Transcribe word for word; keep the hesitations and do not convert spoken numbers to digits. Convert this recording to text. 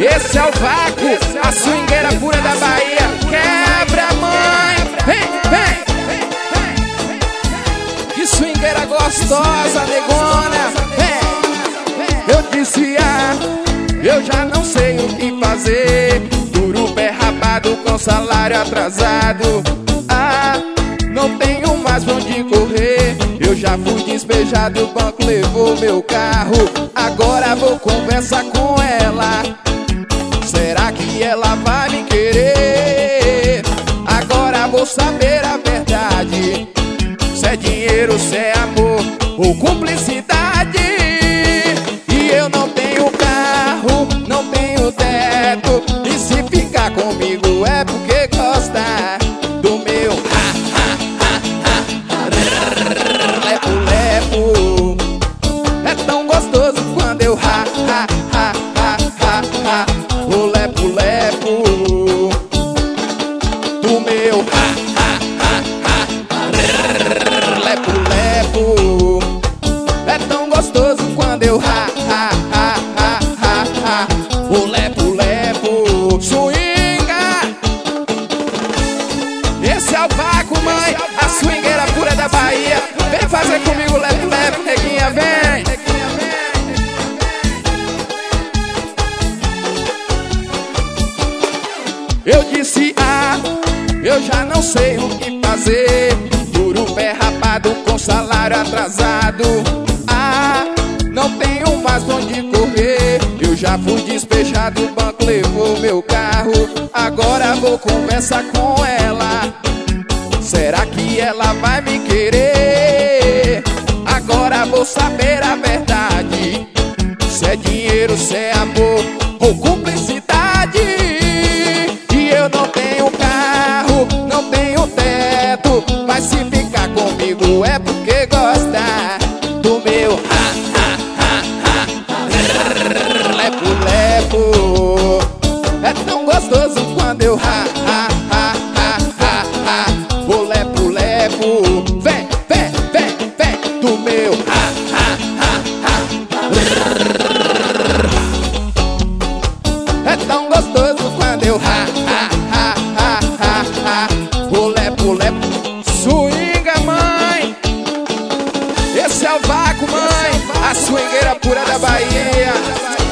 Esse é o vácuo, a swingueira pura da Bahia. Quebra, mãe, vem, vem. Que swingueira gostosa, negona. Vem. Eu disse, ah, eu já não sei o que fazer. Duro pé rapado com salário atrasado. Ah, não tenho mais pra onde correr. Eu já fui despejado e o banco levou meu carro. Agora vou conversar com ela. Será que ela vai me querer? Agora vou saber a verdade. Se é dinheiro, se é amor ou cumplicidade. E eu não tenho carro, não tenho teto. E se ficar comigo é porque gosta do meu ha, ha, ha, ha, lepo, lepo. É tão gostoso quando eu ha, ha, ha, ha, ha, ha. O lepo, lepo do meu ha, ha, ha, ha, lepo, lepo. É tão gostoso quando eu ha, ha, ha, ha, ha, ha. O lepo, lepo. Swinga. Esse é o vácuo, mãe, a swingueira pura da Bahia. Vem fazer comigo lepo, lepo, neguinha, vem. Eu disse, ah, eu já não sei o que fazer. Duro pé rapado com salário atrasado. Ah, não tenho mais pra onde correr. Eu já fui despejado, o banco levou meu carro. Agora vou conversar com ela. Será que ela vai me querer? Agora vou saber a verdade. Se é dinheiro, se é amor ou cumplicidade. E eu não tenho carro, não tenho teto. Mas se ficar comigo é porque gosta do meu ha, ha, ha, ha. Lepo, lepo. É tão gostoso quando eu ha, ha, ha, ha, ha, ha. O lepo, lepo. Vem, vem, vem, vem do meu ha, ha, ha, ha. É tão gostoso quando eu ha, ha, ha, ha, ha, ha. O lepo, lepo. Swinga, mãe. Esse é o vácuo, mãe, a swingueira pura da Bahia.